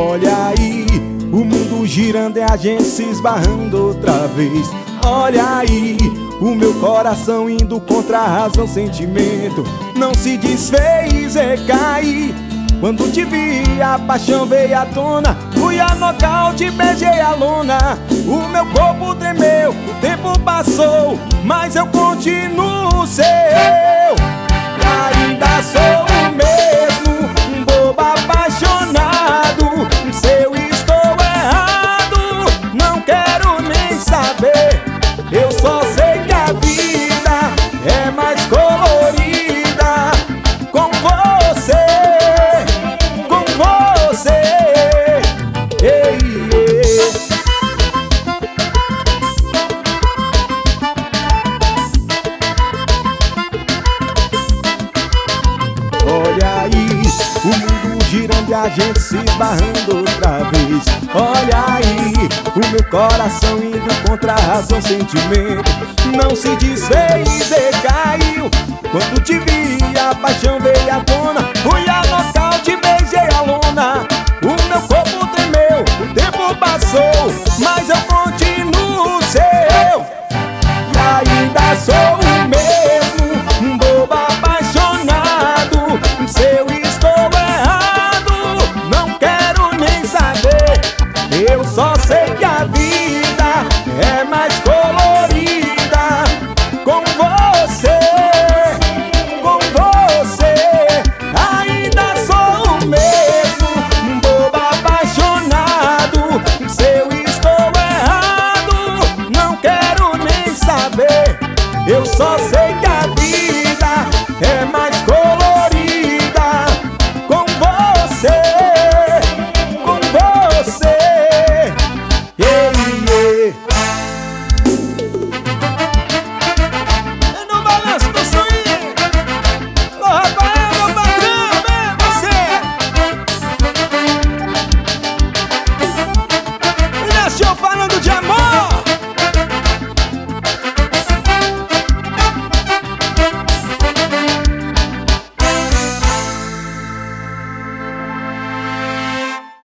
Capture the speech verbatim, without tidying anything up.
Olha aí, o mundo girando e a gente se esbarrando outra vez. Olha aí, o meu coração indo contra a razão, sentimento não se desfez, recaí. Quando te vi, a paixão veio à tona. Fui a nocaute, beijei a lona. O meu corpo tremeu, o tempo passou, mas eu continuo seu. Ainda sou o mesmo, um bobo apaixonado. Se eu estou errado, não quero nem saber. Eu só sei que a vida é mais colorida com você, com você. Ei, ei. Olha aí, o mundo girando e a gente se esbarrando outra vez. Olha aí, o meu coração indo contra a razão, sentimento não se desfez, decaiu. Quando te vi, a paixão veio